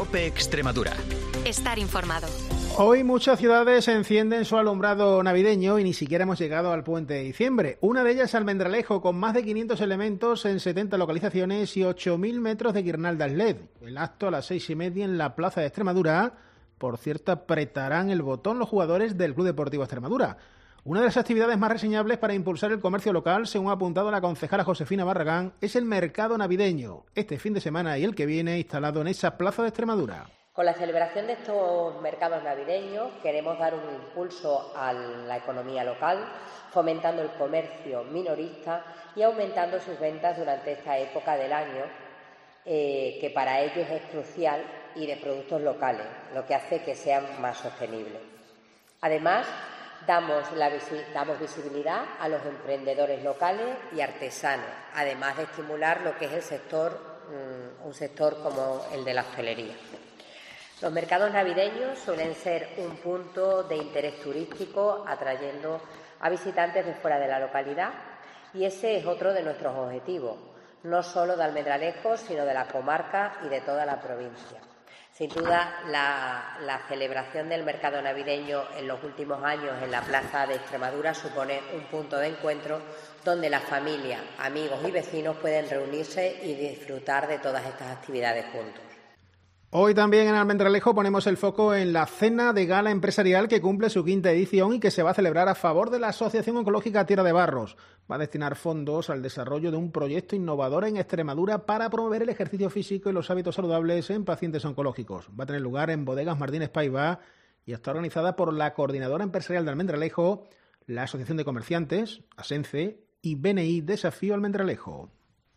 COPE Extremadura. Estar informado. Hoy muchas ciudades encienden su alumbrado navideño y ni siquiera hemos llegado al puente de diciembre. Una de ellas, Almendralejo, con más de 500 elementos en 70 localizaciones y 8.000 metros de guirnaldas LED. El acto a las 6:30 en la Plaza de Extremadura. Por cierto, apretarán el botón los jugadores del Club Deportivo Extremadura. Una de las actividades más reseñables para impulsar el comercio local, según ha apuntado la concejala Josefina Barragán, es el mercado navideño, este fin de semana y el que viene, instalado en esa Plaza de Extremadura. Con la celebración de estos mercados navideños queremos dar un impulso a la economía local, fomentando el comercio minorista y aumentando sus ventas durante esta época del año, que para ellos es crucial, y de productos locales, lo que hace que sean más sostenibles. Además, damos visibilidad a los emprendedores locales y artesanos, además de estimular lo que es el sector, un sector como el de la hostelería. Los mercados navideños suelen ser un punto de interés turístico, atrayendo a visitantes de fuera de la localidad, y ese es otro de nuestros objetivos, no solo de Almendralejo, sino de la comarca y de toda la provincia. Sin duda, la celebración del mercado navideño en los últimos años en la Plaza de Extremadura supone un punto de encuentro donde la familia, amigos y vecinos pueden reunirse y disfrutar de todas estas actividades juntos. Hoy también en Almendralejo ponemos el foco en la cena de gala empresarial que cumple su 5ª edición y que se va a celebrar a favor de la Asociación Oncológica Tierra de Barros. Va a destinar fondos al desarrollo de un proyecto innovador en Extremadura para promover el ejercicio físico y los hábitos saludables en pacientes oncológicos. Va a tener lugar en Bodegas Martínez Paiva y está organizada por la Coordinadora Empresarial de Almendralejo, la Asociación de Comerciantes, ASENCE y BNI Desafío Almendralejo.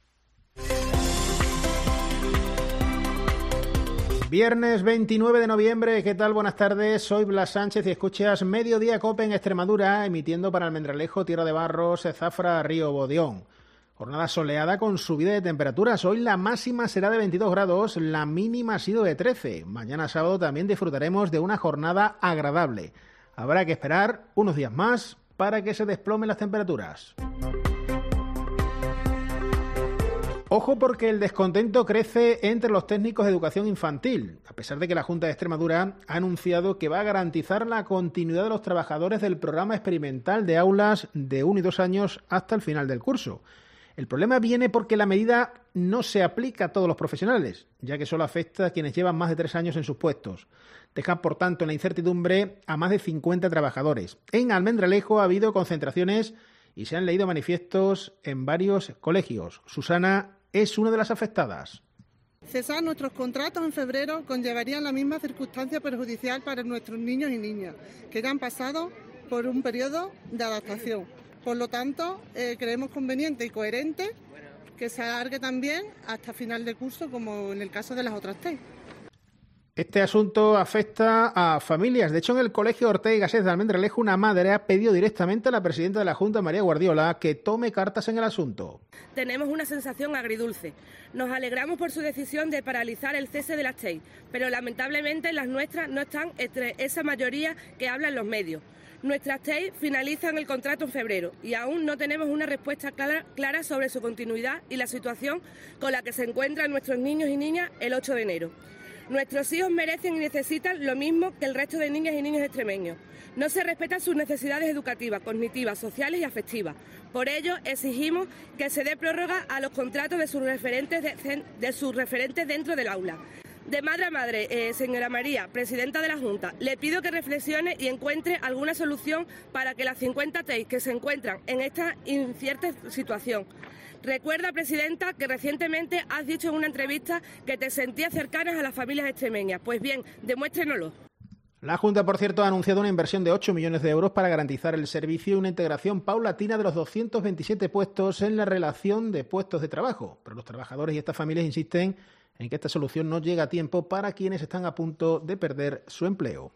Viernes 29 de noviembre, ¿qué tal? Buenas tardes, soy Blas Sánchez y escuchas Mediodía COPE en Extremadura, emitiendo para Almendralejo, Tierra de Barros, Zafra, Río Bodeón. Jornada soleada con subida de temperaturas. Hoy la máxima será de 22 grados, la mínima ha sido de 13. Mañana sábado también disfrutaremos de una jornada agradable. Habrá que esperar unos días más para que se desplomen las temperaturas. Ojo porque el descontento crece entre los técnicos de educación infantil, a pesar de que la Junta de Extremadura ha anunciado que va a garantizar la continuidad de los trabajadores del programa experimental de aulas de 1 y 2 años hasta el final del curso. El problema viene porque la medida no se aplica a todos los profesionales, ya que solo afecta a quienes llevan más de 3 años en sus puestos. Deja, por tanto, en la incertidumbre a más de 50 trabajadores. En Almendralejo ha habido concentraciones y se han leído manifiestos en varios colegios. Susana es una de las afectadas. Cesar nuestros contratos en febrero conllevaría la misma circunstancia perjudicial para nuestros niños y niñas, que ya han pasado por un periodo de adaptación. Por lo tanto, creemos conveniente y coherente que se alargue también hasta final de curso, como en el caso de las otras TEI. Este asunto afecta a familias. De hecho, en el Colegio Ortega y Gasset de Almendralejo, una madre ha pedido directamente a la presidenta de la Junta, María Guardiola, que tome cartas en el asunto. Tenemos una sensación agridulce. Nos alegramos por su decisión de paralizar el cese de las TEI, pero lamentablemente las nuestras no están entre esa mayoría que habla en los medios. Nuestras TEI finalizan el contrato en febrero y aún no tenemos una respuesta clara sobre su continuidad y la situación con la que se encuentran nuestros niños y niñas el 8 de enero. Nuestros hijos merecen y necesitan lo mismo que el resto de niñas y niños extremeños. No se respetan sus necesidades educativas, cognitivas, sociales y afectivas. Por ello, exigimos que se dé prórroga a los contratos de sus referentes dentro del aula. De madre a madre, señora María, presidenta de la Junta, le pido que reflexione y encuentre alguna solución para que las 50 TEI que se encuentran en esta incierta situación. Recuerda, presidenta, que recientemente has dicho en una entrevista que te sentías cercanas a las familias extremeñas. Pues bien, demuéstrenoslo. La Junta, por cierto, ha anunciado una inversión de 8 millones de euros para garantizar el servicio y una integración paulatina de los 227 puestos en la relación de puestos de trabajo. Pero los trabajadores y estas familias insisten en que esta solución no llega a tiempo para quienes están a punto de perder su empleo.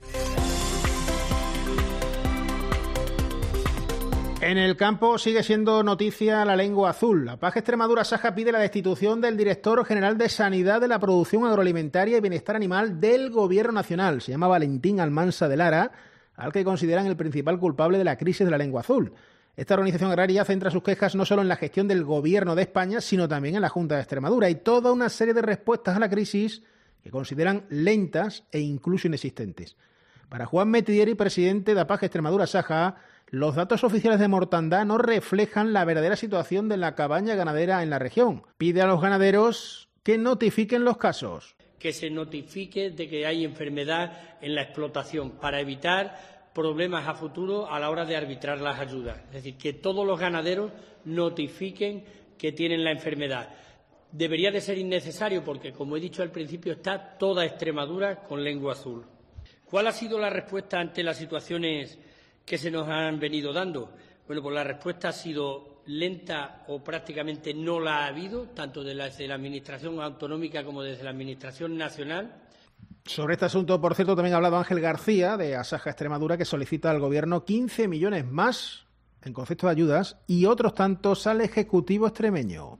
En el campo sigue siendo noticia la lengua azul. La PAJ Extremadura Saja pide la destitución del director general de Sanidad de la Producción Agroalimentaria y Bienestar Animal del Gobierno Nacional. Se llama Valentín Almansa de Lara, al que consideran el principal culpable de la crisis de la lengua azul. Esta organización agraria centra sus quejas no solo en la gestión del Gobierno de España, sino también en la Junta de Extremadura. Hay toda una serie de respuestas a la crisis que consideran lentas e incluso inexistentes. Para Juan Metidieri, presidente de APAG Extremadura-Saja, los datos oficiales de mortandad no reflejan la verdadera situación de la cabaña ganadera en la región. Pide a los ganaderos que notifiquen los casos. Que se notifique de que hay enfermedad en la explotación para evitar problemas a futuro a la hora de arbitrar las ayudas. Es decir, que todos los ganaderos notifiquen que tienen la enfermedad. Debería de ser innecesario porque, como he dicho al principio, está toda Extremadura con lengua azul. ¿Cuál ha sido la respuesta ante las situaciones que se nos han venido dando? Bueno, pues la respuesta ha sido lenta o prácticamente no la ha habido, tanto desde la Administración autonómica como desde la Administración nacional. Sobre este asunto, por cierto, también ha hablado Ángel García, de Asaja Extremadura, que solicita al Gobierno 15 millones más en concepto de ayudas y otros tantos al Ejecutivo extremeño.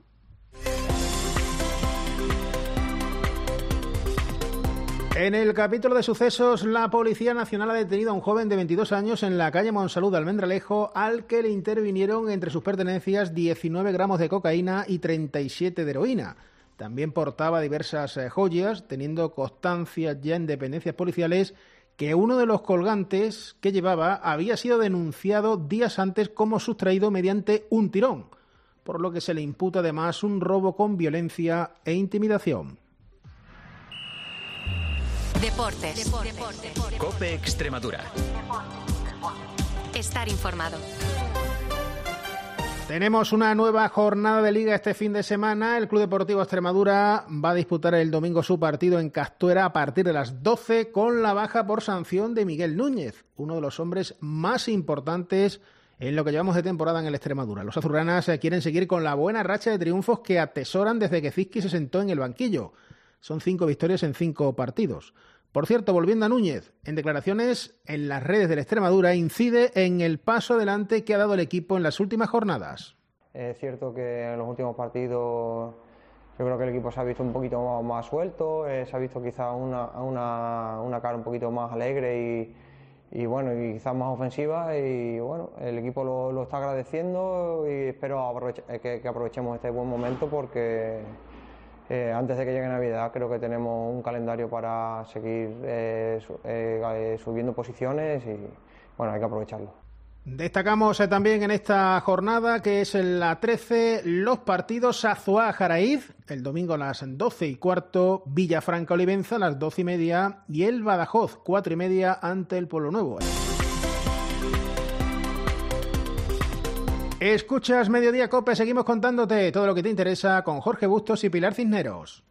En el capítulo de sucesos, la Policía Nacional ha detenido a un joven de 22 años en la calle Monsalud de Almendralejo, al que le intervinieron entre sus pertenencias 19 gramos de cocaína y 37 de heroína. También portaba diversas joyas, teniendo constancia ya en dependencias policiales que uno de los colgantes que llevaba había sido denunciado días antes como sustraído mediante un tirón, por lo que se le imputa además un robo con violencia e intimidación. Deportes. COPE Extremadura. Estar informado. Tenemos una nueva jornada de Liga este fin de semana. El Club Deportivo Extremadura va a disputar el domingo su partido en Castuera a partir de las 12 con la baja por sanción de Miguel Núñez, uno de los hombres más importantes en lo que llevamos de temporada en el Extremadura. Los azulgranas quieren seguir con la buena racha de triunfos que atesoran desde que Cizqui se sentó en el banquillo. Son 5 victorias en 5 partidos. Por cierto, volviendo a Núñez, en declaraciones en las redes de la Extremadura incide en el paso adelante que ha dado el equipo en las últimas jornadas. Es cierto que en los últimos partidos yo creo que el equipo se ha visto un poquito más suelto, se ha visto quizás una cara un poquito más alegre y bueno, y quizás más ofensiva, y bueno, el equipo lo está agradeciendo y espero que aprovechemos este buen momento porque antes de que llegue Navidad creo que tenemos un calendario para seguir subiendo posiciones y bueno, hay que aprovecharlo. Destacamos también en esta jornada, que es la 13, los partidos Azuá-Jaraíz, el domingo a las 12:15, Villafranca-Olivenza a las 12:30 y el Badajoz 4:30 ante el Pueblo Nuevo. Escuchas Mediodía Cope, seguimos contándote todo lo que te interesa con Jorge Bustos y Pilar Cisneros.